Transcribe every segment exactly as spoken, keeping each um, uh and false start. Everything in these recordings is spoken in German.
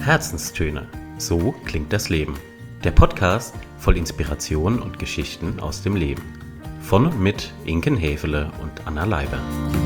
Herzenstöne. So klingt das Leben. Der Podcast voll Inspiration und Geschichten aus dem Leben. Von und mit Inken Häfele und Anna Leiber.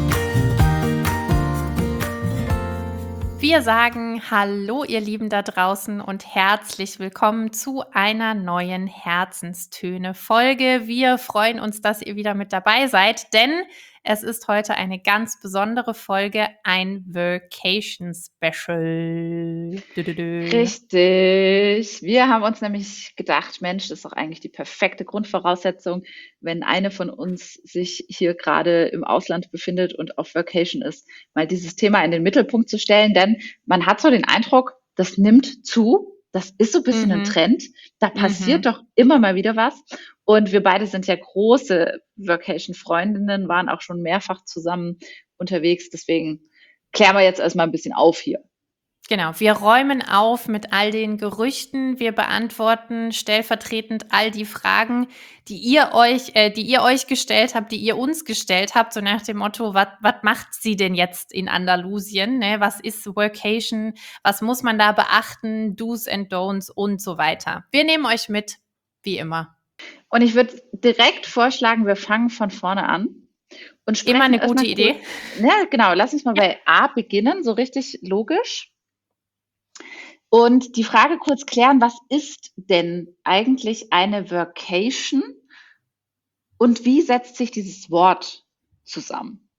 Wir sagen Hallo, ihr Lieben da draußen und herzlich willkommen zu einer neuen Herzenstöne-Folge. Wir freuen uns, dass ihr wieder mit dabei seid, denn es ist heute eine ganz besondere Folge, ein Vacation-Special. Richtig. Wir haben uns nämlich gedacht, Mensch, das ist doch eigentlich die perfekte Grundvoraussetzung, wenn eine von uns sich hier gerade im Ausland befindet und auf Vacation ist, mal dieses Thema in den Mittelpunkt zu stellen, denn man hat so den Eindruck, das nimmt zu. Das ist so ein bisschen ein Mhm. Trend. Da passiert Mhm. doch immer mal wieder was. Und wir beide sind ja große Vacation-Freundinnen, waren auch schon mehrfach zusammen unterwegs. Deswegen klären wir jetzt erstmal ein bisschen auf hier. Genau, wir räumen auf mit all den Gerüchten, wir beantworten stellvertretend all die Fragen, die ihr euch, äh, die ihr euch gestellt habt, die ihr uns gestellt habt, so nach dem Motto, was macht sie denn jetzt in Andalusien, ne? Was ist Workation, was muss man da beachten, Do's and Don'ts und so weiter. Wir nehmen euch mit, wie immer. Und ich würde direkt vorschlagen, wir fangen von vorne an und sprechen Immer eine erst gute mal Idee. kurz- Ja, genau. Lass uns mal bei A beginnen, so richtig logisch. Und die Frage kurz klären, was ist denn eigentlich eine Workation und wie setzt sich dieses Wort zusammen?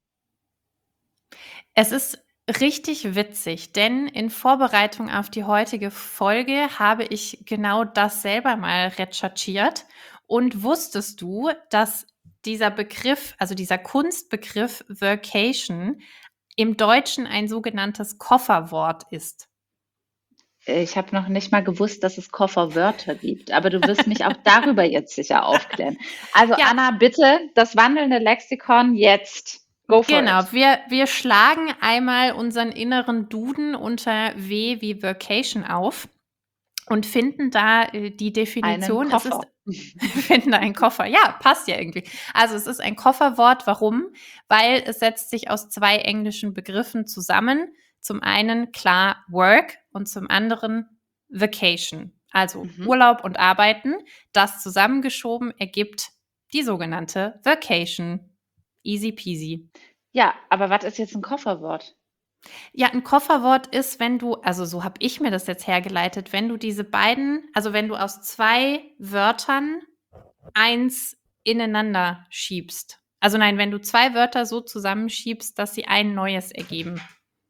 Es ist richtig witzig, denn in Vorbereitung auf die heutige Folge habe ich genau das selber mal recherchiert. Und wusstest du, dass dieser Begriff, also dieser Kunstbegriff Workation im Deutschen ein sogenanntes Kofferwort ist? Ich habe noch nicht mal gewusst, dass es Kofferwörter gibt, aber du wirst mich auch darüber jetzt sicher aufklären. Also Ja. Anna, bitte das wandelnde Lexikon jetzt. Go for Genau, it. wir, wir schlagen einmal unseren inneren Duden unter W wie Vacation auf und finden da äh, die Definition. Einen Es ist, Koffer. wir finden da einen Koffer. Ja, passt ja irgendwie. Also es ist ein Kofferwort. Warum? Weil es setzt sich aus zwei englischen Begriffen zusammen. Zum einen klar Work und zum anderen Vacation. Also Mhm. Urlaub und Arbeiten. Das zusammengeschoben ergibt die sogenannte Vacation. Easy peasy. Ja, aber was ist jetzt ein Kofferwort? Ja, ein Kofferwort ist, wenn du, also so habe ich mir das jetzt hergeleitet, wenn du diese beiden, also wenn du aus zwei Wörtern eins ineinander schiebst. Also nein, wenn du zwei Wörter so zusammenschiebst, dass sie ein neues ergeben.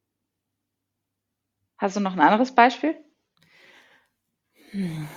Hast du noch ein anderes Beispiel? Hm.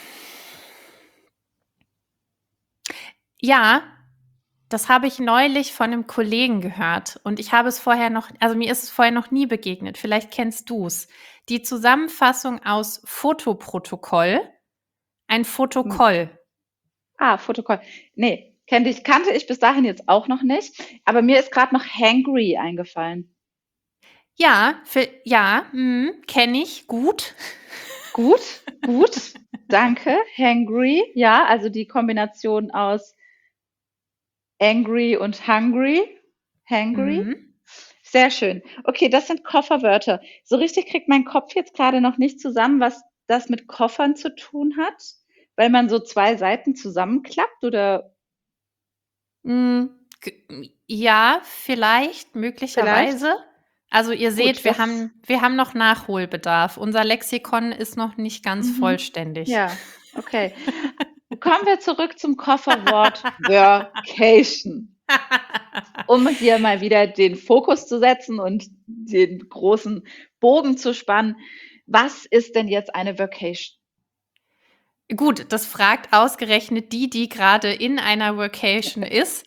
Ja, das habe ich neulich von einem Kollegen gehört und ich habe es vorher noch, also mir ist es vorher noch nie begegnet. Vielleicht kennst du es. Die Zusammenfassung aus Fotoprotokoll, ein Fotokoll. Ah, Protokoll. Nee, kannte ich, kannte ich bis dahin jetzt auch noch nicht. Aber mir ist gerade noch hangry eingefallen. Ja, für, ja, kenne ich gut. Gut, gut, danke. Hangry, ja, also die Kombination aus angry und hungry. Hangry. Mhm. Sehr schön. Okay, das sind Kofferwörter. So richtig kriegt mein Kopf jetzt gerade noch nicht zusammen, was das mit Koffern zu tun hat, weil man so zwei Seiten zusammenklappt oder Mm, g- Ja, vielleicht, möglicherweise. Also ihr seht, gut, wir das, haben, wir haben noch Nachholbedarf. Unser Lexikon ist noch nicht ganz mhm, vollständig. ja, okay. Kommen wir zurück zum Kofferwort Workation, um hier mal wieder den Fokus zu setzen und den großen Bogen zu spannen. Was ist denn jetzt eine Workation? Gut, das fragt ausgerechnet die, die gerade in einer Workation ist.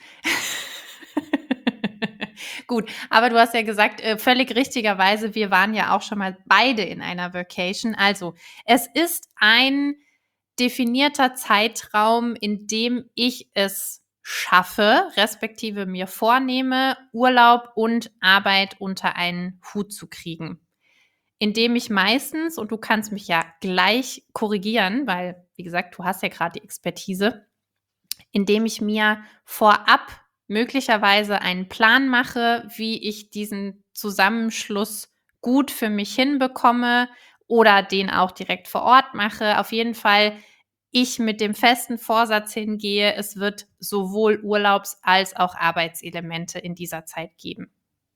Gut, aber du hast ja gesagt, äh, völlig richtigerweise, wir waren ja auch schon mal beide in einer Vacation. Also, es ist ein definierter Zeitraum, in dem ich es schaffe, respektive mir vornehme, Urlaub und Arbeit unter einen Hut zu kriegen. Indem ich meistens, und du kannst mich ja gleich korrigieren, weil, wie gesagt, du hast ja gerade die Expertise, indem ich mir vorab möglicherweise einen Plan mache, wie ich diesen Zusammenschluss gut für mich hinbekomme oder den auch direkt vor Ort mache. Auf jeden Fall ich mit dem festen Vorsatz hingehe, es wird sowohl Urlaubs- als auch Arbeitselemente in dieser Zeit geben.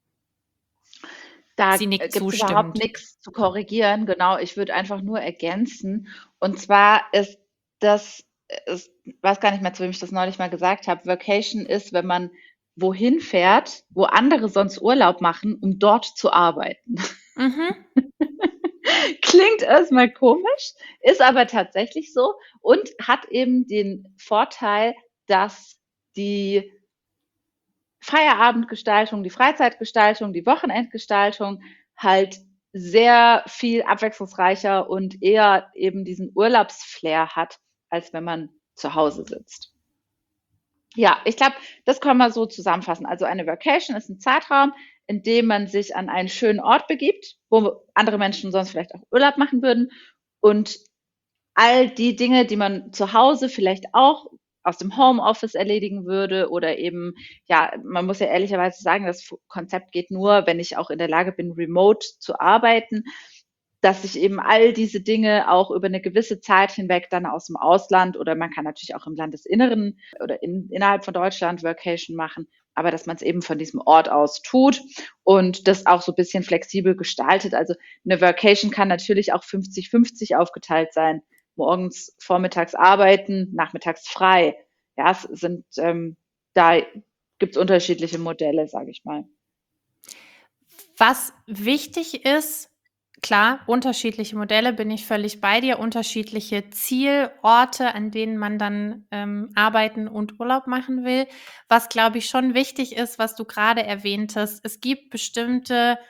Da Sie nickt gibt es überhaupt zustimmend. nichts zu korrigieren. Genau, ich würde einfach nur ergänzen. Und zwar ist das, ich weiß gar nicht mehr, zu wem ich das neulich mal gesagt habe, Vacation ist, wenn man wohin fährt, wo andere sonst Urlaub machen, um dort zu arbeiten. Mhm. Klingt erstmal komisch, ist aber tatsächlich so und hat eben den Vorteil, dass die Feierabendgestaltung, die Freizeitgestaltung, die Wochenendgestaltung halt sehr viel abwechslungsreicher und eher eben diesen Urlaubsflair hat, als wenn man zu Hause sitzt. Ja, ich glaube, das kann man so zusammenfassen. Also eine Vacation ist ein Zeitraum, in dem man sich an einen schönen Ort begibt, wo andere Menschen sonst vielleicht auch Urlaub machen würden und all die Dinge, die man zu Hause vielleicht auch aus dem Homeoffice erledigen würde oder eben, ja, man muss ja ehrlicherweise sagen, das Konzept geht nur, wenn ich auch in der Lage bin, remote zu arbeiten, dass ich eben all diese Dinge auch über eine gewisse Zeit hinweg dann aus dem Ausland oder man kann natürlich auch im Landesinneren oder in, innerhalb von Deutschland Workation machen, aber dass man es eben von diesem Ort aus tut und das auch so ein bisschen flexibel gestaltet. Also eine Workation kann natürlich auch fünfzig fünfzig aufgeteilt sein. Morgens, vormittags arbeiten, nachmittags frei. Ja, es sind, ähm, da gibt es unterschiedliche Modelle, sage ich mal. Was wichtig ist, klar, unterschiedliche Modelle, bin ich völlig bei dir, unterschiedliche Zielorte, an denen man dann ähm, arbeiten und Urlaub machen will. Was, glaube ich, schon wichtig ist, was du gerade erwähntest, es gibt bestimmte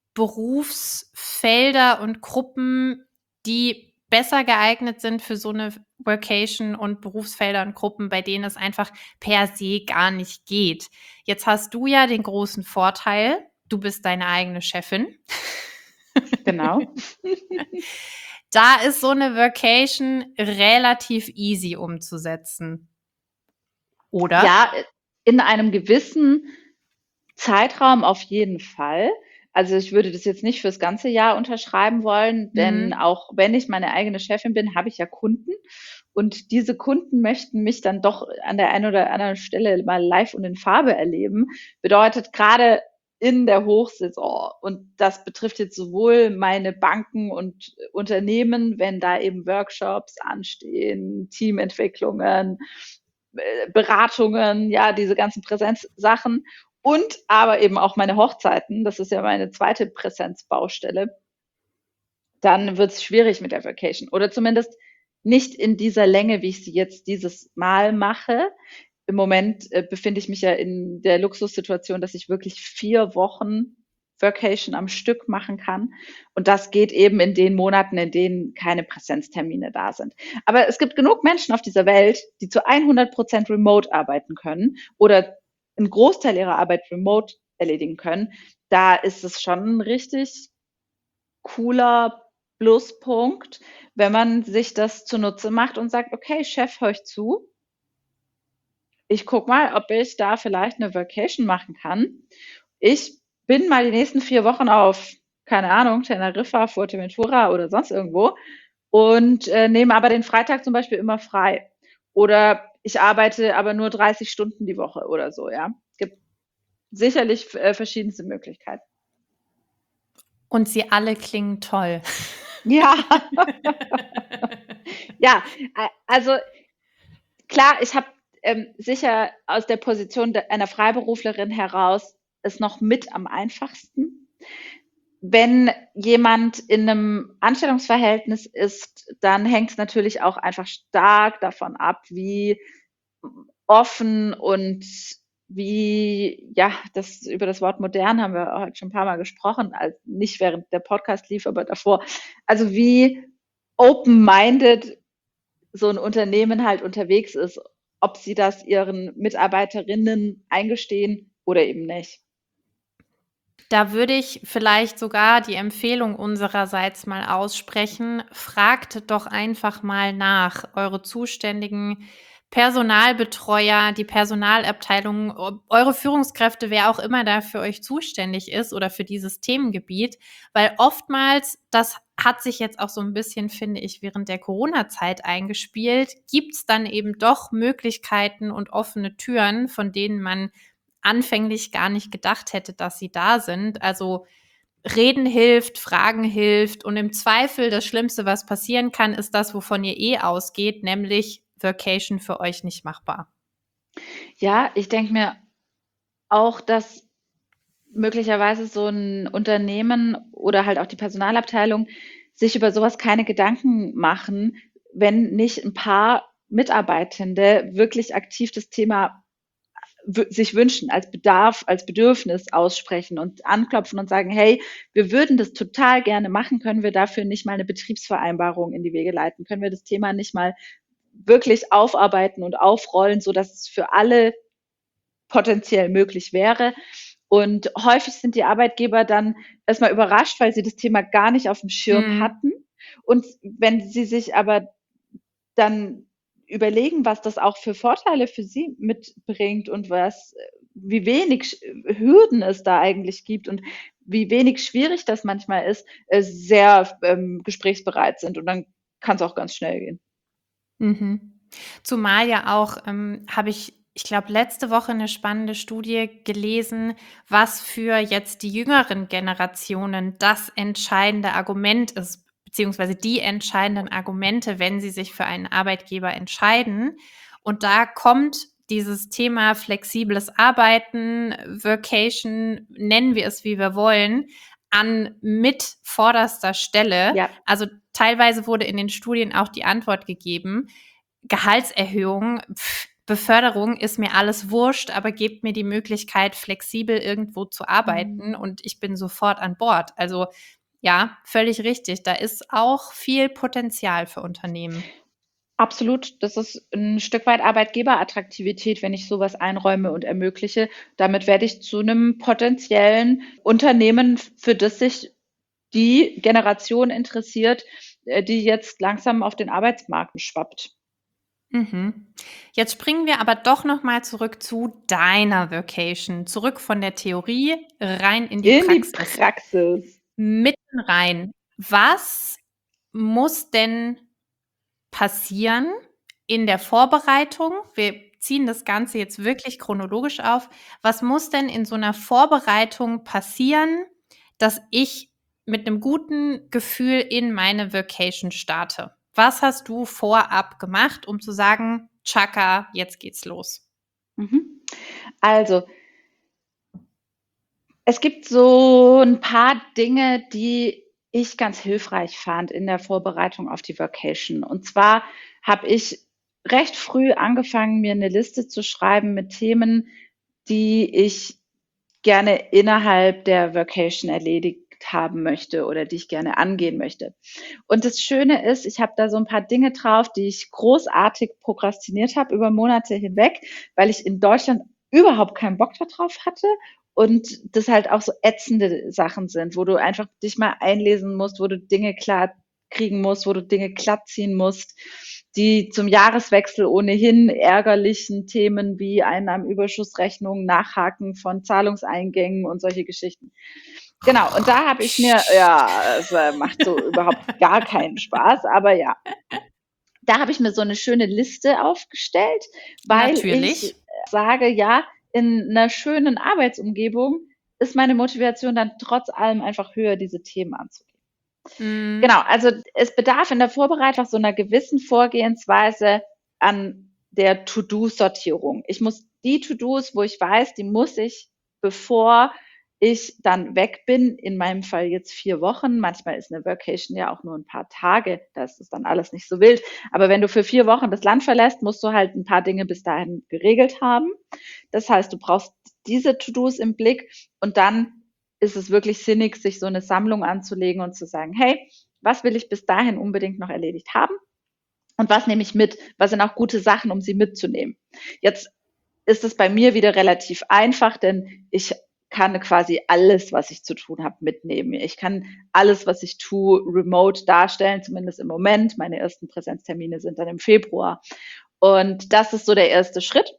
Berufsfelder und Gruppen, die besser geeignet sind für so eine Workation und Berufsfelder und Gruppen, bei denen es einfach per se gar nicht geht. Jetzt hast du ja den großen Vorteil, du bist deine eigene Chefin. Genau. Da ist so eine Vacation relativ easy umzusetzen. Oder? Ja, in einem gewissen Zeitraum auf jeden Fall. Also ich würde das jetzt nicht fürs ganze Jahr unterschreiben wollen, denn Mhm. auch wenn ich meine eigene Chefin bin, habe ich ja Kunden. Und diese Kunden möchten mich dann doch an der einen oder anderen Stelle mal live und in Farbe erleben. Bedeutet gerade in der Hochsaison. Und das betrifft jetzt sowohl meine Banken und Unternehmen, wenn da eben Workshops anstehen, Teamentwicklungen, äh, Beratungen, ja, diese ganzen Präsenzsachen und aber eben auch meine Hochzeiten. Das ist ja meine zweite Präsenzbaustelle. Dann wird es schwierig mit der Vacation oder zumindest nicht in dieser Länge, wie ich sie jetzt dieses Mal mache. Im Moment äh, befinde ich mich ja in der Luxussituation, dass ich wirklich vier Wochen Vacation am Stück machen kann. Und das geht eben in den Monaten, in denen keine Präsenztermine da sind. Aber es gibt genug Menschen auf dieser Welt, die zu hundert Prozent remote arbeiten können oder einen Großteil ihrer Arbeit remote erledigen können. Da ist es schon ein richtig cooler Pluspunkt, wenn man sich das zunutze macht und sagt, okay, Chef, hör ich zu. Ich guck mal, ob ich da vielleicht eine Vacation machen kann. Ich bin mal die nächsten vier Wochen auf, keine Ahnung, Teneriffa, Fuerteventura oder sonst irgendwo und äh, nehme aber den Freitag zum Beispiel immer frei. Oder ich arbeite aber nur dreißig Stunden die Woche oder so, ja. Es gibt sicherlich äh, verschiedenste Möglichkeiten. Und sie alle klingen toll. Ja. Ja, also klar, ich habe ähm, sicher aus der Position einer Freiberuflerin heraus es noch mit am einfachsten. Wenn jemand in einem Anstellungsverhältnis ist, dann hängt es natürlich auch einfach stark davon ab, wie offen und wie, ja, das über das Wort modern haben wir heute schon ein paar Mal gesprochen, also nicht während der Podcast lief, aber davor. Also wie open-minded so ein Unternehmen halt unterwegs ist, ob sie das ihren Mitarbeiterinnen eingestehen oder eben nicht. Da würde ich vielleicht sogar die Empfehlung unsererseits mal aussprechen, fragt doch einfach mal nach. Eure zuständigen Personalbetreuer, die Personalabteilung, ob- eure Führungskräfte, wer auch immer da für euch zuständig ist oder für dieses Themengebiet, weil oftmals, das hat sich jetzt auch so ein bisschen, finde ich, während der Corona-Zeit eingespielt, gibt es dann eben doch Möglichkeiten und offene Türen, von denen man anfänglich gar nicht gedacht hätte, dass sie da sind. Also Reden hilft, Fragen hilft und im Zweifel das Schlimmste, was passieren kann, ist das, wovon ihr eh ausgeht, nämlich Vacation für euch nicht machbar. Ja, ich denke mir auch, dass möglicherweise so ein Unternehmen oder halt auch die Personalabteilung sich über sowas keine Gedanken machen, wenn nicht ein paar Mitarbeitende wirklich aktiv das Thema w- sich wünschen, als Bedarf, als Bedürfnis aussprechen und anklopfen und sagen, hey, wir würden das total gerne machen, können wir dafür nicht mal eine Betriebsvereinbarung in die Wege leiten, können wir das Thema nicht mal wirklich aufarbeiten und aufrollen, so dass es für alle potenziell möglich wäre. Und häufig sind die Arbeitgeber dann erstmal überrascht, weil sie das Thema gar nicht auf dem Schirm Mhm. hatten. Und wenn sie sich aber dann überlegen, was das auch für Vorteile für sie mitbringt und was, wie wenig Hürden es da eigentlich gibt und wie wenig schwierig das manchmal ist, äh, sehr ähm, gesprächsbereit sind. Und dann kann es auch ganz schnell gehen. Mhm. Zumal ja auch, ähm, habe ich, ich glaube, letzte Woche eine spannende Studie gelesen, was für jetzt die jüngeren Generationen das entscheidende Argument ist, beziehungsweise die entscheidenden Argumente, wenn sie sich für einen Arbeitgeber entscheiden. Und da kommt dieses Thema flexibles Arbeiten, Workation, nennen wir es, wie wir wollen, an mit vorderster Stelle. Ja, Also teilweise wurde in den Studien auch die Antwort gegeben, Gehaltserhöhung, pff, Beförderung ist mir alles wurscht, aber gebt mir die Möglichkeit, flexibel irgendwo zu arbeiten und ich bin sofort an Bord. Also ja, völlig richtig. Da ist auch viel Potenzial für Unternehmen. absolut. Das ist ein Stück weit Arbeitgeberattraktivität, wenn ich sowas einräume und ermögliche. Damit werde ich zu einem potenziellen Unternehmen, für das sich die Generation interessiert, äh, die jetzt langsam auf den Arbeitsmarkt schwappt. Mhm. Jetzt springen wir aber doch noch mal zurück zu deiner Vacation, zurück von der Theorie rein in die In die Praxis. Praxis. Mitten rein. Was muss denn passieren in der Vorbereitung? Wir ziehen das Ganze jetzt wirklich chronologisch auf. Was muss denn in so einer Vorbereitung passieren, dass ich mit einem guten Gefühl in meine Vacation starte? Was hast du vorab gemacht, um zu sagen, Chaka, jetzt geht's los? Mhm. Also, es gibt so ein paar Dinge, die ich ganz hilfreich fand in der Vorbereitung auf die Vacation. Und zwar habe ich recht früh angefangen, mir eine Liste zu schreiben mit Themen, die ich gerne innerhalb der Vacation erledigt haben möchte oder die ich gerne angehen möchte. Und das Schöne ist, ich habe da so ein paar Dinge drauf, die ich großartig prokrastiniert habe über Monate hinweg, weil ich in Deutschland überhaupt keinen Bock darauf hatte und das halt auch so ätzende Sachen sind, wo du einfach dich mal einlesen musst, wo du Dinge klar kriegen musst, wo du Dinge glatt ziehen musst, die zum Jahreswechsel ohnehin ärgerlichen Themen wie Einnahmenüberschussrechnungen, Nachhaken von Zahlungseingängen und solche Geschichten. Genau, und da habe ich mir, ja, es äh, macht so überhaupt gar keinen Spaß, aber ja, da habe ich mir so eine schöne Liste aufgestellt, weil Natürlich. ich sage, ja, in einer schönen Arbeitsumgebung ist meine Motivation dann trotz allem einfach höher, diese Themen anzugehen. Mm. Genau, also es bedarf in der Vorbereitung so einer gewissen Vorgehensweise an der To-Do-Sortierung. Ich muss die To-Dos, wo ich weiß, die muss ich, bevor ich dann weg bin, in meinem Fall jetzt vier Wochen, manchmal ist eine Vacation ja auch nur ein paar Tage, das ist dann alles nicht so wild, aber wenn du für vier Wochen das Land verlässt, musst du halt ein paar Dinge bis dahin geregelt haben. Das heißt, du brauchst diese To-Dos im Blick und dann ist es wirklich sinnig, sich so eine Sammlung anzulegen und zu sagen, hey, was will ich bis dahin unbedingt noch erledigt haben? Und was nehme ich mit? Was sind auch gute Sachen, um sie mitzunehmen? Jetzt ist es bei mir wieder relativ einfach, denn ich kann quasi alles, was ich zu tun habe, mitnehmen. Ich kann alles, was ich tue, remote darstellen, zumindest im Moment. Meine ersten Präsenztermine sind dann im Februar. Und das ist so der erste Schritt,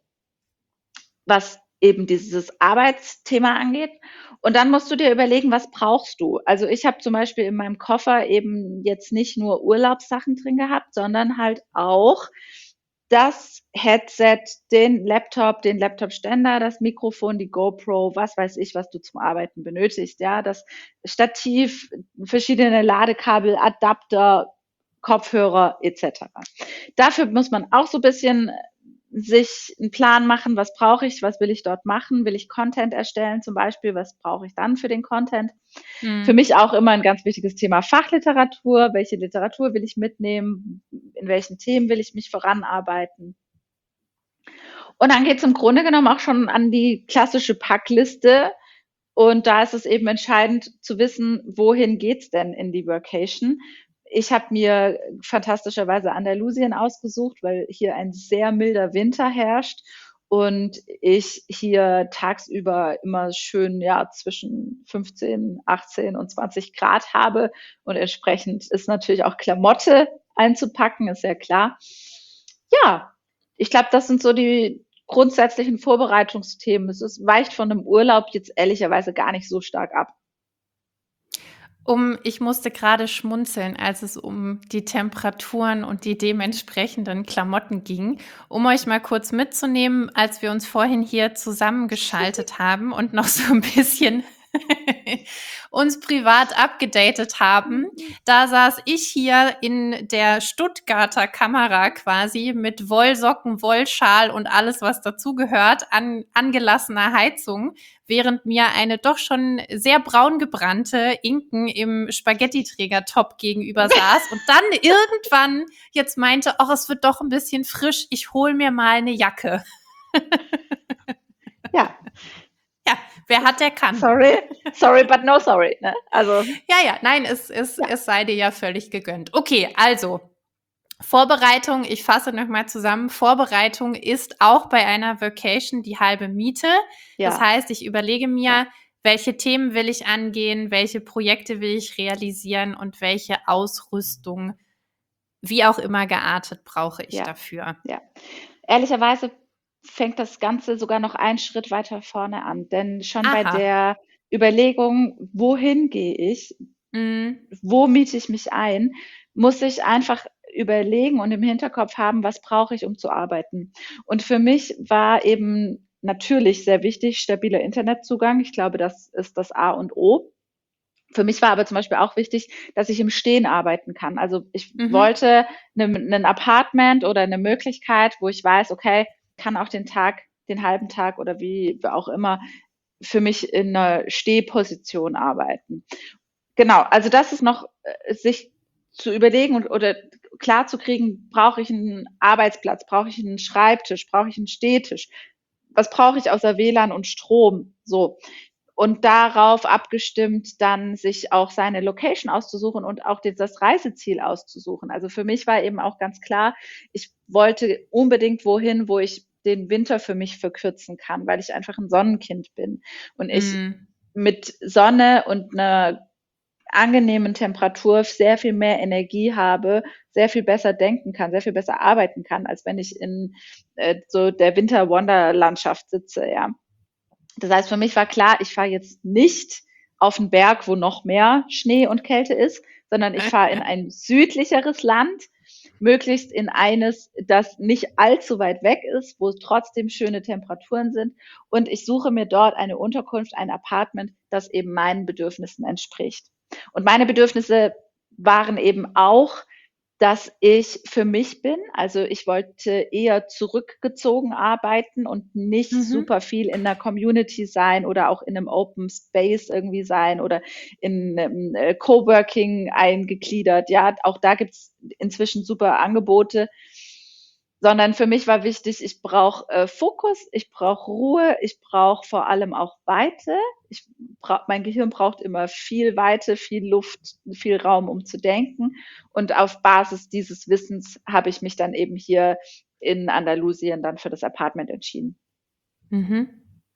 was eben dieses Arbeitsthema angeht. Und dann musst du dir überlegen, was brauchst du? Also ich habe zum Beispiel in meinem Koffer eben jetzt nicht nur Urlaubssachen drin gehabt, sondern halt auch das Headset, den Laptop, den Laptop-Ständer, das Mikrofon, die GoPro, was weiß ich, was du zum Arbeiten benötigst, ja, das Stativ, verschiedene Ladekabel, Adapter, Kopfhörer et cetera. Dafür muss man auch so ein bisschen sich einen Plan machen, was brauche ich, was will ich dort machen, will ich Content erstellen zum Beispiel, was brauche ich dann für den Content. Mhm. Für mich auch immer ein ganz wichtiges Thema Fachliteratur, welche Literatur will ich mitnehmen, in welchen Themen will ich mich voranarbeiten. Und dann geht es im Grunde genommen auch schon an die klassische Packliste. Und da ist es eben entscheidend zu wissen, wohin geht's denn in die Workation. Ich habe mir fantastischerweise Andalusien ausgesucht, weil hier ein sehr milder Winter herrscht und ich hier tagsüber immer schön ja zwischen fünfzehn, achtzehn und zwanzig Grad habe und entsprechend ist natürlich auch Klamotte einzupacken, ist ja klar. Ja, ich glaube, das sind so die grundsätzlichen Vorbereitungsthemen. Es ist, weicht von einem Urlaub jetzt ehrlicherweise gar nicht so stark ab. Um, ich musste gerade schmunzeln, als es um die Temperaturen und die dementsprechenden Klamotten ging, um euch mal kurz mitzunehmen, als wir uns vorhin hier zusammengeschaltet haben und noch so ein bisschen uns privat abgedatet haben. Da saß ich hier in der Stuttgarter Kamera quasi mit Wollsocken, Wollschal und alles, was dazugehört, an angelassener Heizung, während mir eine doch schon sehr braun gebrannte Inken im Spaghetti-Träger-Top gegenüber saß und dann irgendwann jetzt meinte, ach, es wird doch ein bisschen frisch, ich hol mir mal eine Jacke. Ja. Ja, wer hat, der kann. Sorry, sorry, but no sorry. Ne? Also Ja, ja, nein, es, es, ja. es sei dir ja völlig gegönnt. Okay, also Vorbereitung, ich fasse nochmal zusammen. Vorbereitung ist auch bei einer Vacation die halbe Miete. ja. Das heißt, ich überlege mir, Ja. welche Themen will ich angehen, welche Projekte will ich realisieren und welche Ausrüstung, wie auch immer geartet, brauche ich Ja. dafür. Ja. Ehrlicherweise fängt das Ganze sogar noch einen Schritt weiter vorne an. Denn schon bei Aha. der Überlegung, wohin gehe ich, Mm. wo miete ich mich ein, muss ich einfach überlegen und im Hinterkopf haben, was brauche ich, um zu arbeiten. Und für mich war eben natürlich sehr wichtig, stabiler Internetzugang. Ich glaube, das ist das A und O. Für mich war aber zum Beispiel auch wichtig, dass ich im Stehen arbeiten kann. Also ich Mhm. wollte ein Apartment oder eine Möglichkeit, wo ich weiß, okay, kann auch den Tag, den halben Tag oder wie auch immer für mich in einer Stehposition arbeiten. Genau, also das ist noch äh, sich zu überlegen und oder klar zu kriegen, brauche ich einen Arbeitsplatz, brauche ich einen Schreibtisch, brauche ich einen Stehtisch, was brauche ich außer W L A N und Strom, so. Und darauf abgestimmt dann sich auch seine Location auszusuchen und auch das Reiseziel auszusuchen. Also für mich war eben auch ganz klar, ich wollte unbedingt wohin, wo ich den Winter für mich verkürzen kann, weil ich einfach ein Sonnenkind bin und ich Mm. mit Sonne und einer angenehmen Temperatur sehr viel mehr Energie habe, sehr viel besser denken kann, sehr viel besser arbeiten kann, als wenn ich in äh, so der Winter-Wonder-Landschaft sitze, ja. Das heißt, für mich war klar, ich fahre jetzt nicht auf einen Berg, wo noch mehr Schnee und Kälte ist, sondern ich fahre in ein südlicheres Land, möglichst in eines, das nicht allzu weit weg ist, wo trotzdem schöne Temperaturen sind. Und ich suche mir dort eine Unterkunft, ein Apartment, das eben meinen Bedürfnissen entspricht. Und meine Bedürfnisse waren eben auch, dass ich für mich bin. Also ich wollte eher zurückgezogen arbeiten und nicht Mhm. super viel in einer Community sein oder auch in einem Open Space irgendwie sein oder in einem äh, Coworking eingegliedert. Ja, auch da gibt's inzwischen super Angebote. Sondern für mich war wichtig, ich brauche äh, Fokus, ich brauche Ruhe, ich brauche vor allem auch Weite. Ich brauch, mein Gehirn braucht immer viel Weite, viel Luft, viel Raum, um zu denken. Und auf Basis dieses Wissens habe ich mich dann eben hier in Andalusien dann für das Apartment entschieden. Mhm.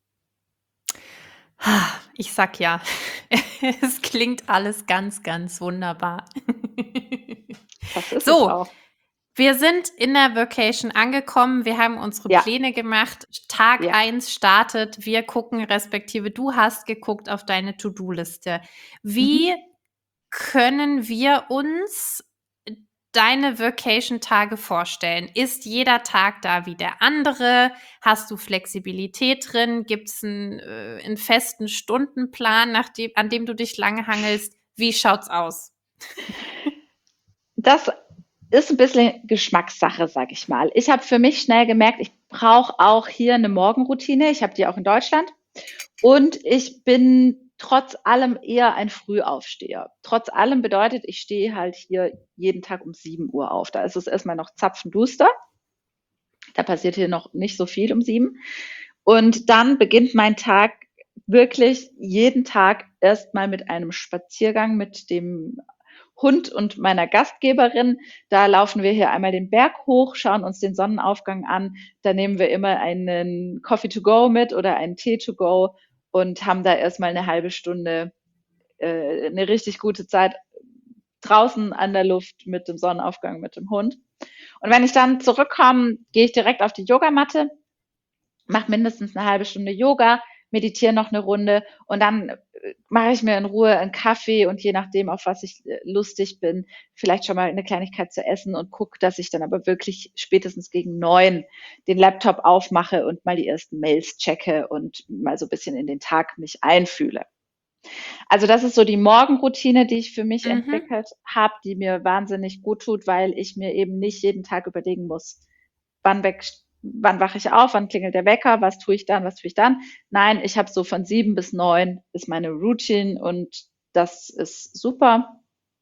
Ich sag ja, es klingt alles ganz, ganz wunderbar. Das ist So. es auch. Wir sind in der Vacation angekommen. Wir haben unsere Ja. Pläne gemacht. Tag Ja. eins startet. Wir gucken, respektive du hast geguckt auf deine To-Do-Liste. Wie Mhm. können wir uns deine Vacation-Tage vorstellen? Ist jeder Tag da wie der andere? Hast du Flexibilität drin? Gibt es einen, äh, einen festen Stundenplan, nach dem, an dem du dich langhangelst? Wie schaut's aus? Das ist ein bisschen Geschmackssache, sage ich mal. Ich habe für mich schnell gemerkt, ich brauche auch hier eine Morgenroutine. Ich habe die auch in Deutschland. Und ich bin trotz allem eher ein Frühaufsteher. Trotz allem bedeutet, ich stehe halt hier jeden Tag um sieben Uhr auf. Da ist es erstmal noch zapfenduster. Da passiert hier noch nicht so viel um sieben. Und dann beginnt mein Tag wirklich jeden Tag erstmal mit einem Spaziergang mit dem Hund und meiner Gastgeberin. Da laufen wir hier einmal den Berg hoch, schauen uns den Sonnenaufgang an. Da nehmen wir immer einen Coffee to go mit oder einen Tee to go und haben da erstmal eine halbe Stunde äh, eine richtig gute Zeit draußen an der Luft mit dem Sonnenaufgang mit dem Hund. Und wenn ich dann zurückkomme, gehe ich direkt auf die Yogamatte, mache mindestens eine halbe Stunde Yoga, meditiere noch eine Runde und dann mache ich mir in Ruhe einen Kaffee und je nachdem, auf was ich lustig bin, vielleicht schon mal eine Kleinigkeit zu essen und gucke, dass ich dann aber wirklich spätestens gegen neun den Laptop aufmache und mal die ersten Mails checke und mal so ein bisschen in den Tag mich einfühle. Also das ist so die Morgenroutine, die ich für mich Mhm. entwickelt habe, die mir wahnsinnig gut tut, weil ich mir eben nicht jeden Tag überlegen muss, wann weg, wann wache ich auf, wann klingelt der Wecker, was tue ich dann, was tue ich dann. Nein, ich habe so von sieben bis neun ist meine Routine und das ist super.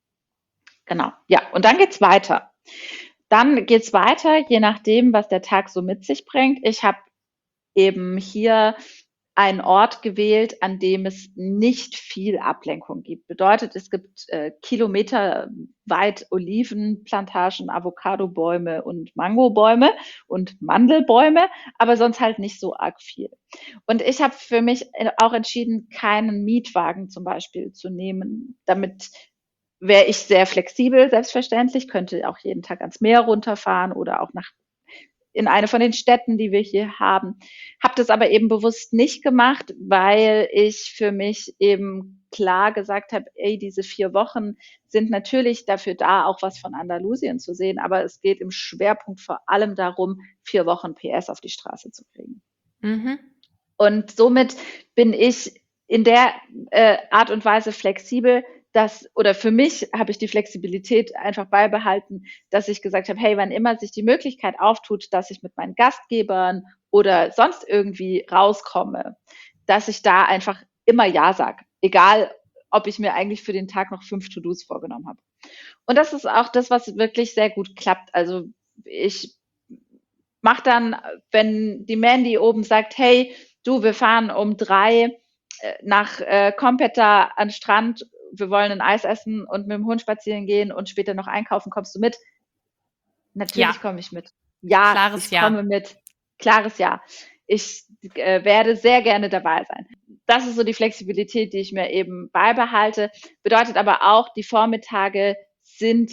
Genau, ja, und dann geht's weiter. Dann geht's weiter, je nachdem, was der Tag so mit sich bringt. Ich habe eben hier einen Ort gewählt, an dem es nicht viel Ablenkung gibt. Bedeutet, es gibt äh, kilometerweit Olivenplantagen, Avocadobäume und Mangobäume und Mandelbäume, aber sonst halt nicht so arg viel. Und ich habe für mich auch entschieden, keinen Mietwagen zum Beispiel zu nehmen. Damit wäre ich sehr flexibel, selbstverständlich, könnte auch jeden Tag ans Meer runterfahren oder auch nach in eine von den Städten, die wir hier haben. Habe das aber eben bewusst nicht gemacht, weil ich für mich eben klar gesagt habe, ey, diese vier Wochen sind natürlich dafür da, auch was von Andalusien zu sehen, aber es geht im Schwerpunkt vor allem darum, vier Wochen P S auf die Straße zu kriegen. Mhm. Und somit bin ich in der äh, Art und Weise flexibel, dass, oder für mich habe ich die Flexibilität einfach beibehalten, dass ich gesagt habe, hey, wann immer sich die Möglichkeit auftut, dass ich mit meinen Gastgebern oder sonst irgendwie rauskomme, dass ich da einfach immer Ja sage. Egal, ob ich mir eigentlich für den Tag noch fünf To-Dos vorgenommen habe. Und das ist auch das, was wirklich sehr gut klappt. Also ich mache dann, wenn die Mandy oben sagt, hey, du, wir fahren um drei äh, nach äh, Kompeta an den Strand, wir wollen ein Eis essen und mit dem Hund spazieren gehen und später noch einkaufen, kommst du mit? Natürlich Ja. komme ich mit. Ja, Klares ich Ja. komme mit. Klares Ja. Ich äh, werde sehr gerne dabei sein. Das ist so die Flexibilität, die ich mir eben beibehalte. Bedeutet aber auch, die Vormittage sind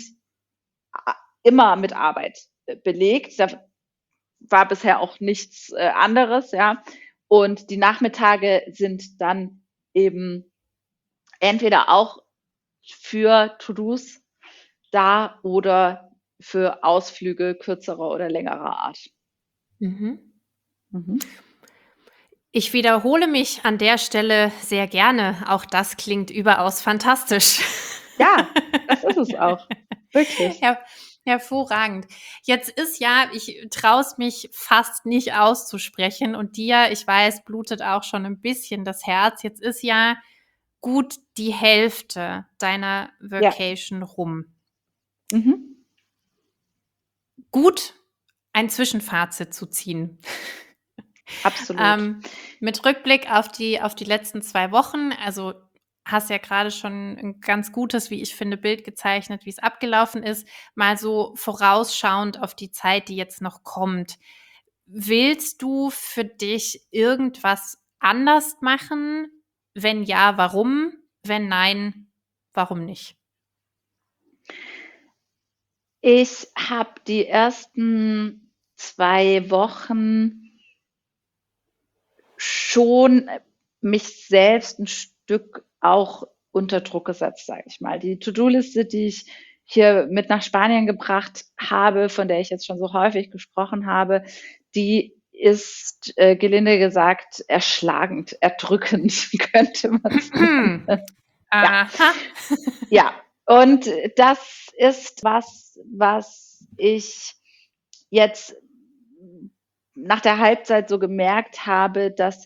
immer mit Arbeit belegt. Da war bisher auch nichts äh, anderes, ja. Und die Nachmittage sind dann eben entweder auch für To-Dos da oder für Ausflüge kürzerer oder längerer Art. Mhm. Mhm. Ich wiederhole mich an der Stelle sehr gerne. Auch das klingt überaus fantastisch. Ja, das ist es auch. Wirklich. Ja, hervorragend. Jetzt ist ja, ich traue es mich fast nicht auszusprechen und dir, ich weiß, blutet auch schon ein bisschen das Herz. Jetzt ist ja gut die Hälfte deiner Vacation rum. Mhm. Gut, ein Zwischenfazit zu ziehen. Absolut. Ähm, mit Rückblick auf die, auf die letzten zwei Wochen, also hast ja gerade schon ein ganz gutes, wie ich finde, Bild gezeichnet, wie es abgelaufen ist, mal so vorausschauend auf die Zeit, die jetzt noch kommt. Willst du für dich irgendwas anders machen? Wenn ja, warum? Wenn nein, warum nicht? Ich habe die ersten zwei Wochen schon mich selbst ein Stück auch unter Druck gesetzt, sage ich mal. Die To-Do-Liste, die ich hier mit nach Spanien gebracht habe, von der ich jetzt schon so häufig gesprochen habe, die ist äh, gelinde gesagt erschlagend, erdrückend, könnte man sagen. Ja, Aha. ja. Und das ist was, was ich jetzt nach der Halbzeit so gemerkt habe, dass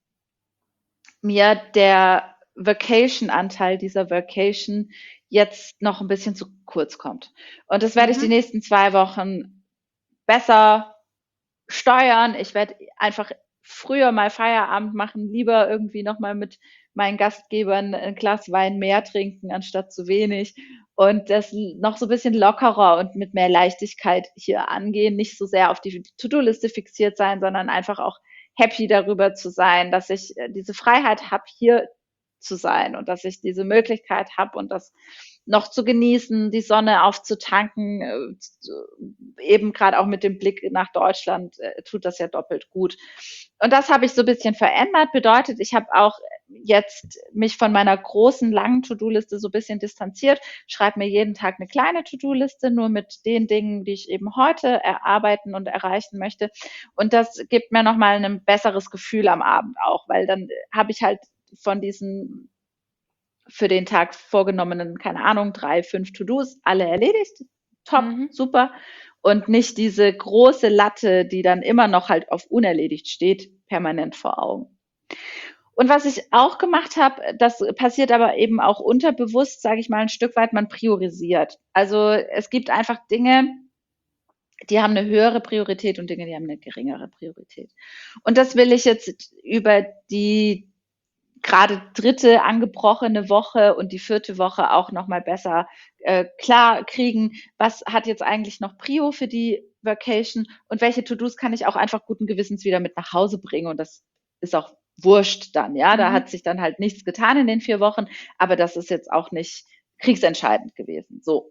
mir der Vacation-Anteil dieser Vacation jetzt noch ein bisschen zu kurz kommt. Und das werde ich die Mhm. nächsten zwei Wochen besser steuern. Ich werde einfach früher mal Feierabend machen, lieber irgendwie nochmal mit meinen Gastgebern ein Glas Wein mehr trinken, anstatt zu wenig. Und das noch so ein bisschen lockerer und mit mehr Leichtigkeit hier angehen. Nicht so sehr auf die To-Do-Liste fixiert sein, sondern einfach auch happy darüber zu sein, dass ich äh, diese Freiheit habe, hier zu sein und dass ich diese Möglichkeit habe und das noch zu genießen, die Sonne aufzutanken, äh, eben gerade auch mit dem Blick nach Deutschland äh, tut das ja doppelt gut. Und das habe ich so ein bisschen verändert. Bedeutet, ich habe auch jetzt mich von meiner großen, langen To-Do-Liste so ein bisschen distanziert, schreibe mir jeden Tag eine kleine To-Do-Liste, nur mit den Dingen, die ich eben heute erarbeiten und erreichen möchte. Und das gibt mir nochmal ein besseres Gefühl am Abend auch, weil dann habe ich halt von diesen für den Tag vorgenommenen, keine Ahnung, drei, fünf To-Dos, alle erledigt. Top, Mhm. super. Und nicht diese große Latte, die dann immer noch halt auf unerledigt steht, permanent vor Augen. Und was ich auch gemacht habe, das passiert aber eben auch unterbewusst, sage ich mal, ein Stück weit, man priorisiert. Also es gibt einfach Dinge, die haben eine höhere Priorität und Dinge, die haben eine geringere Priorität. Und das will ich jetzt über die gerade dritte angebrochene Woche und die vierte Woche auch nochmal besser äh, klar kriegen, was hat jetzt eigentlich noch Prio für die Vacation und welche To-Dos kann ich auch einfach guten Gewissens wieder mit nach Hause bringen und das ist auch wurscht dann, ja, da Mhm. hat sich dann halt nichts getan in den vier Wochen, aber das ist jetzt auch nicht kriegsentscheidend gewesen, so.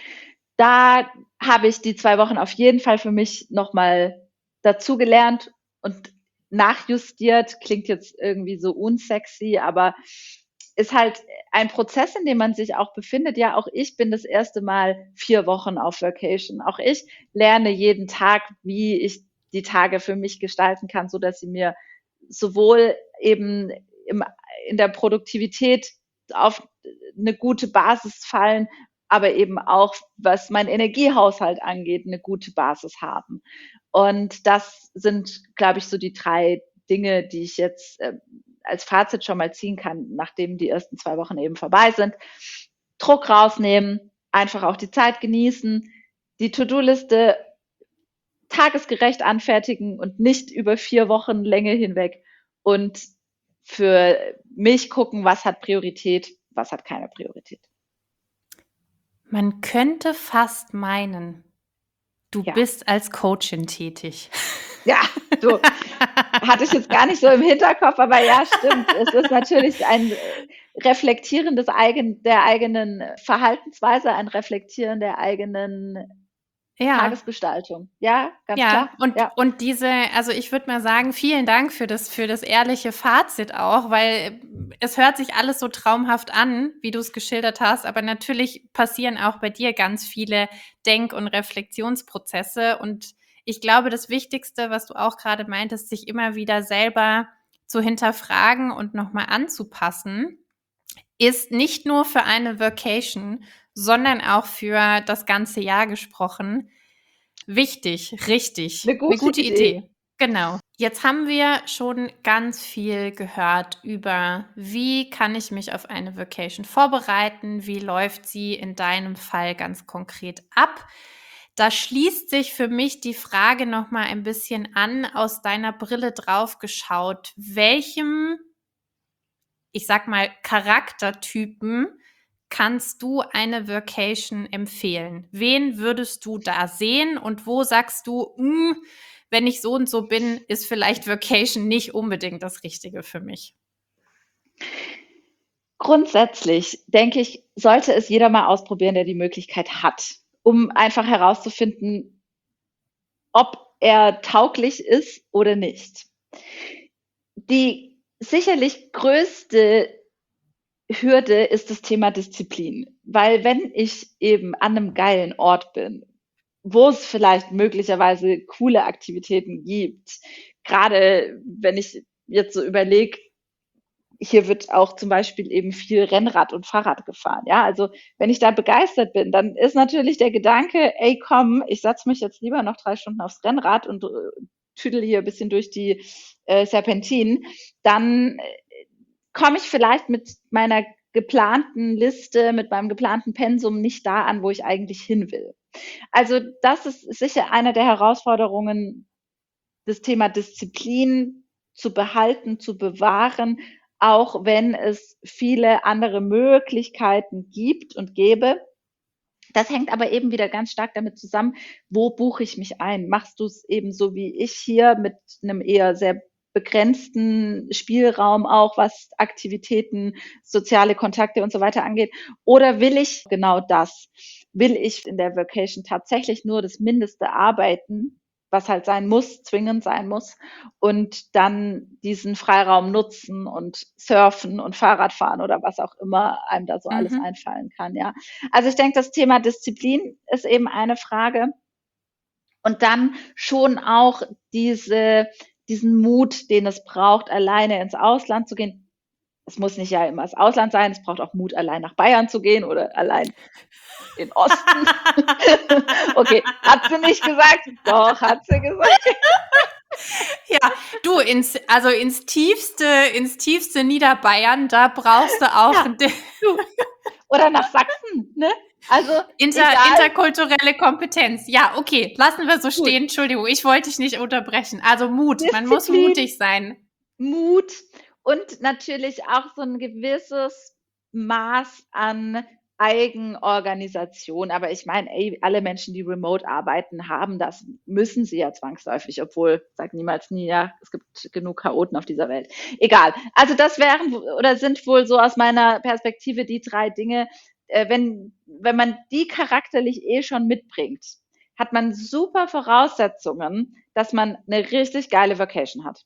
Da habe ich die zwei Wochen auf jeden Fall für mich nochmal dazugelernt und nachjustiert, klingt jetzt irgendwie so unsexy, aber ist halt ein Prozess, in dem man sich auch befindet. Ja, auch ich bin das erste Mal vier Wochen auf Vacation. Auch ich lerne jeden Tag, wie ich die Tage für mich gestalten kann, so dass sie mir sowohl eben im, in der Produktivität auf eine gute Basis fallen, aber eben auch, was mein Energiehaushalt angeht, eine gute Basis haben. Und das sind, glaube ich, so die drei Dinge, die ich jetzt äh, als Fazit schon mal ziehen kann, nachdem die ersten zwei Wochen eben vorbei sind. Druck rausnehmen, einfach auch die Zeit genießen, die To-Do-Liste tagesgerecht anfertigen und nicht über vier Wochen Länge hinweg und für mich gucken, was hat Priorität, was hat keine Priorität. Man könnte fast meinen, du Ja. bist als Coachin tätig. Ja, so hatte ich jetzt gar nicht so im Hinterkopf, aber ja, stimmt. Es ist natürlich ein Reflektieren des eigen, der eigenen Verhaltensweise, ein Reflektieren der eigenen Ja, Tagesgestaltung. Ja, ganz ja. klar. Und, Ja. und diese, also ich würde mal sagen, vielen Dank für das, für das ehrliche Fazit auch, weil es hört sich alles so traumhaft an, wie du es geschildert hast, aber natürlich passieren auch bei dir ganz viele Denk- und Reflexionsprozesse und ich glaube, das Wichtigste, was du auch gerade meintest, sich immer wieder selber zu hinterfragen und nochmal anzupassen, ist nicht nur für eine Vacation, sondern auch für das ganze Jahr gesprochen. Wichtig, richtig. Eine gute, Eine gute Idee. Idee. Genau. Jetzt haben wir schon ganz viel gehört über, wie kann ich mich auf eine Vacation vorbereiten, wie läuft sie in deinem Fall ganz konkret ab. Da schließt sich für mich die Frage noch mal ein bisschen an, aus deiner Brille drauf geschaut, welchem, ich sag mal, Charaktertypen kannst du eine Vacation empfehlen? Wen würdest du da sehen und wo sagst du, mh, wenn ich so und so bin, ist vielleicht Vacation nicht unbedingt das Richtige für mich? Grundsätzlich denke ich, sollte es jeder mal ausprobieren, der die Möglichkeit hat. um einfach herauszufinden, ob er tauglich ist oder nicht. Die sicherlich größte Hürde ist das Thema Disziplin, weil wenn ich eben an einem geilen Ort bin, wo es vielleicht möglicherweise coole Aktivitäten gibt, gerade wenn ich jetzt so überlege, hier wird auch zum Beispiel eben viel Rennrad und Fahrrad gefahren. Ja, also wenn ich da begeistert bin, dann ist natürlich der Gedanke, ey komm, ich setze mich jetzt lieber noch drei Stunden aufs Rennrad und äh, tüdel hier ein bisschen durch die äh, Serpentinen. Dann äh, komme ich vielleicht mit meiner geplanten Liste, mit meinem geplanten Pensum nicht da an, wo ich eigentlich hin will. Also das ist sicher eine der Herausforderungen, das Thema Disziplin zu behalten, zu bewahren, auch wenn es viele andere Möglichkeiten gibt und gäbe. Das hängt aber eben wieder ganz stark damit zusammen, wo buche ich mich ein? Machst du es eben so wie ich hier mit einem eher sehr begrenzten Spielraum auch, was Aktivitäten, soziale Kontakte und so weiter angeht? Oder will ich genau das? Will ich in der Vacation tatsächlich nur das Mindeste arbeiten, was halt sein muss, zwingend sein muss, und dann diesen Freiraum nutzen und surfen und Fahrrad fahren oder was auch immer einem da so alles Mhm. einfallen kann, ja. Also ich denke, das Thema Disziplin ist eben eine Frage. Und dann schon auch diese, diesen Mut, den es braucht, alleine ins Ausland zu gehen. Es muss nicht ja immer das Ausland sein, es braucht auch Mut, allein nach Bayern zu gehen oder allein in Osten. Okay, hat sie nicht gesagt? Doch, hat sie gesagt. Ja, du, ins, also ins tiefste, ins tiefste Niederbayern, da brauchst du auch Ja, de- du. Oder nach Sachsen, ne? Also inter, egal. interkulturelle Kompetenz. Ja, okay, lassen wir so Gut. stehen. Entschuldigung, ich wollte dich nicht unterbrechen. Also Mut, man muss Disziplin. mutig sein. Mut und natürlich auch so ein gewisses Maß an Eigenorganisation. Aber ich meine, ey, alle Menschen, die remote arbeiten, haben das, müssen sie ja zwangsläufig, obwohl, sag niemals nie, ja, es gibt genug Chaoten auf dieser Welt. Egal. Also das wären oder sind wohl so aus meiner Perspektive die drei Dinge, äh, wenn, wenn man die charakterlich eh schon mitbringt, hat man super Voraussetzungen, dass man eine richtig geile Vacation hat.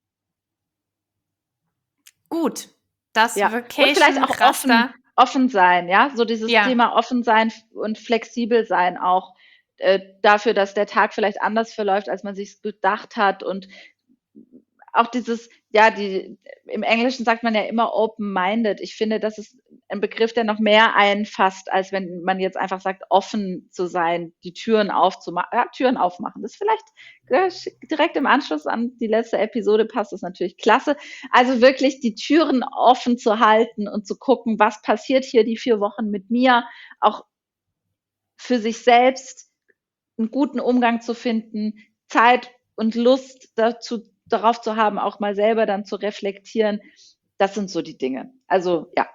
Gut, das Ja, und vielleicht auch Vacation-Raster. offen, offen sein, ja, so dieses Ja. Thema offen sein und flexibel sein auch äh, dafür, dass der Tag vielleicht anders verläuft, als man sich gedacht hat, und auch dieses, ja, die, im Englischen sagt man ja immer open-minded. Ich finde, das ist ein Begriff, der noch mehr einfasst, als wenn man jetzt einfach sagt, offen zu sein, die Türen aufzumachen, ja, Türen aufmachen. Das ist vielleicht äh, direkt im Anschluss an die letzte Episode passt das natürlich klasse. Also wirklich die Türen offen zu halten und zu gucken, was passiert hier die vier Wochen mit mir, auch für sich selbst einen guten Umgang zu finden, Zeit und Lust dazu, darauf zu haben, auch mal selber dann zu reflektieren. Das sind so die Dinge. Also ja.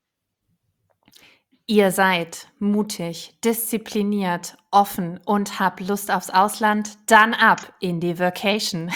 Ihr seid mutig, diszipliniert, offen und habt Lust aufs Ausland, dann ab in die Vacation.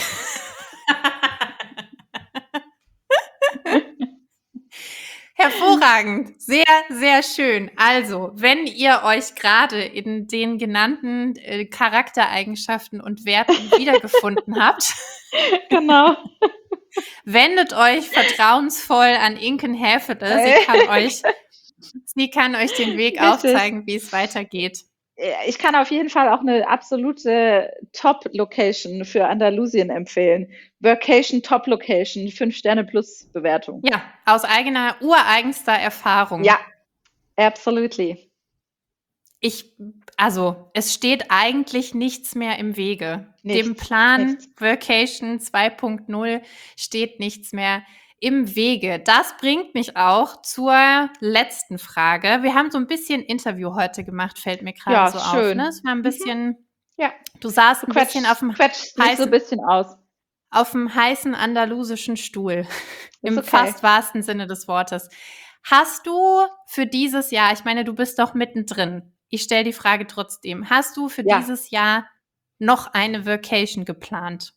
Hervorragend, sehr, sehr schön. Also, wenn ihr euch gerade in den genannten äh, Charaktereigenschaften und Werten wiedergefunden habt, Genau. wendet euch vertrauensvoll an Inken Häfele. Sie kann euch, sie kann euch den Weg Richtig. aufzeigen, wie es weitergeht. Ich kann auf jeden Fall auch eine absolute Top-Location für Andalusien empfehlen. Vacation Top-Location, fünf Sterne plus Bewertung. Ja, aus eigener, ureigenster Erfahrung. Ja, absolutely. Ich, also, es steht eigentlich nichts mehr im Wege. Nichts, Dem Plan nichts. Vacation zwei Punkt null steht nichts mehr im Wege. Das bringt mich auch zur letzten Frage. Wir haben so ein bisschen Interview heute gemacht, fällt mir gerade Ja, so schön. auf. Ne? Es war ein bisschen, Ja, du saßt ein quetsch, bisschen auf dem quetsch mich so ein heißen, bisschen aus. auf dem heißen andalusischen Stuhl. Im okay. fast wahrsten Sinne des Wortes. Hast du für dieses Jahr, ich meine, du bist doch mittendrin. Ich stelle die Frage trotzdem. Hast du für Ja. dieses Jahr noch eine Vacation geplant?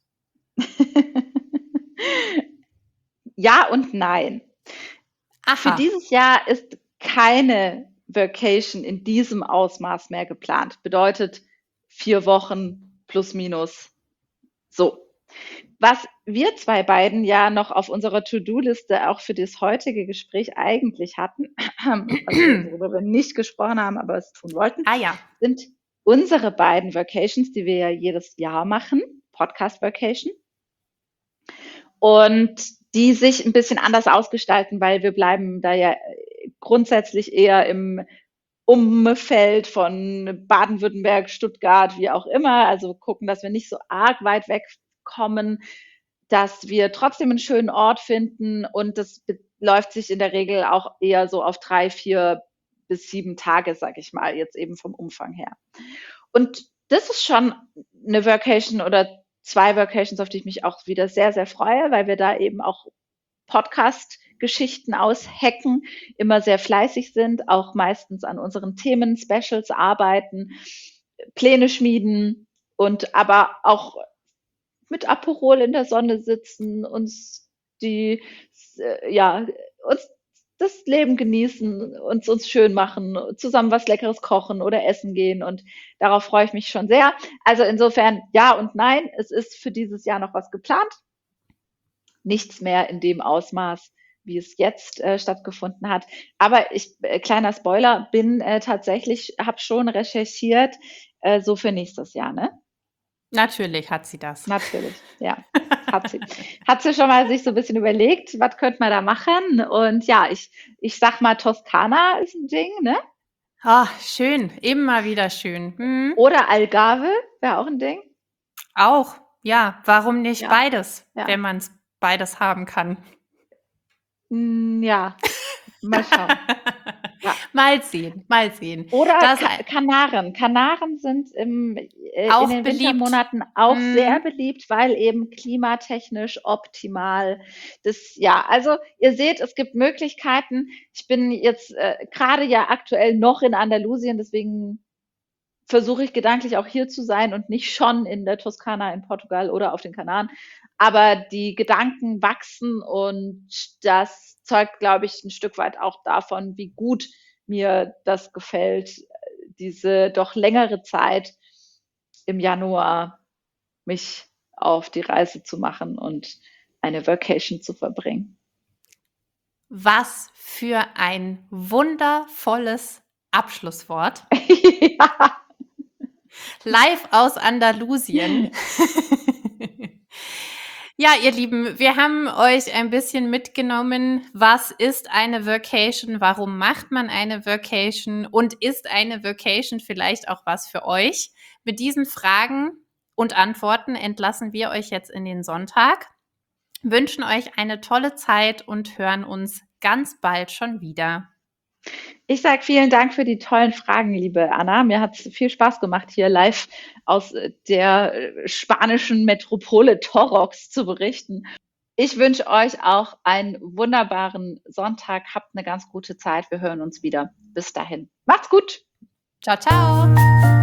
Ja und nein. Für Aha. dieses Jahr ist keine Vacation in diesem Ausmaß mehr geplant. Bedeutet vier Wochen plus minus. So. Was wir zwei beiden ja noch auf unserer To-Do-Liste auch für das heutige Gespräch eigentlich hatten, also worüber wir nicht gesprochen haben, aber es tun wollten, Ah ja. sind unsere beiden Vacations, die wir ja jedes Jahr machen, Podcast-Vacation, und die sich ein bisschen anders ausgestalten, weil wir bleiben da ja grundsätzlich eher im Umfeld von Baden-Württemberg, Stuttgart, wie auch immer, also gucken, dass wir nicht so arg weit wegkommen, dass wir trotzdem einen schönen Ort finden, und das läuft sich in der Regel auch eher so auf drei, vier bis sieben Tage, sag ich mal, jetzt eben vom Umfang her. Und das ist schon eine Vacation oder zwei Vacations, auf die ich mich auch wieder sehr, sehr freue, weil wir da eben auch Podcast-Geschichten aushacken, immer sehr fleißig sind, auch meistens an unseren Themen-Specials arbeiten, Pläne schmieden und aber auch mit Aperol in der Sonne sitzen, uns die, äh, ja, uns das Leben genießen, uns uns schön machen, zusammen was Leckeres kochen oder essen gehen, und darauf freue ich mich schon sehr. Also insofern ja und nein, es ist für dieses Jahr noch was geplant. Nichts mehr in dem Ausmaß, wie es jetzt äh, stattgefunden hat. Aber ich, äh, kleiner Spoiler, bin äh, tatsächlich, habe schon recherchiert, äh, so für nächstes Jahr, ne? Natürlich hat sie das. Natürlich, ja, hat sie. Hat sie schon mal sich so ein bisschen überlegt, was könnte man da machen? Und ja, ich, ich sag mal, Toskana ist ein Ding, ne? Ah, schön, immer wieder schön. Hm. Oder Algarve wäre auch ein Ding. Auch, ja, warum nicht Ja. beides, Ja. wenn man es beides haben kann? Mm, Ja, mal schauen. Ja. Mal sehen, mal sehen. Oder Das Ka hei- Kanaren. Kanaren sind im, äh, Auch in den beliebt. Wintermonaten auch Mm. sehr beliebt, weil eben klimatechnisch optimal. Das, ja, also ihr seht, es gibt Möglichkeiten. Ich bin jetzt äh, gerade ja aktuell noch in Andalusien, deswegen versuche ich gedanklich auch hier zu sein und nicht schon in der Toskana in Portugal oder auf den Kanaren. Aber die Gedanken wachsen, und das zeugt, glaube ich, ein Stück weit auch davon, wie gut mir das gefällt, diese doch längere Zeit im Januar mich auf die Reise zu machen und eine Vacation zu verbringen. Was für ein wundervolles Abschlusswort. Ja. Live aus Andalusien. Ja, ihr Lieben, wir haben euch ein bisschen mitgenommen, was ist eine Vacation, warum macht man eine Vacation und ist eine Vacation vielleicht auch was für euch? Mit diesen Fragen und Antworten entlassen wir euch jetzt in den Sonntag, wünschen euch eine tolle Zeit und hören uns ganz bald schon wieder. Ich sage vielen Dank für die tollen Fragen, liebe Anna. Mir hat es viel Spaß gemacht, hier live aus der spanischen Metropole Torrox zu berichten. Ich wünsche euch auch einen wunderbaren Sonntag. Habt eine ganz gute Zeit. Wir hören uns wieder. Bis dahin. Macht's gut. Ciao, ciao.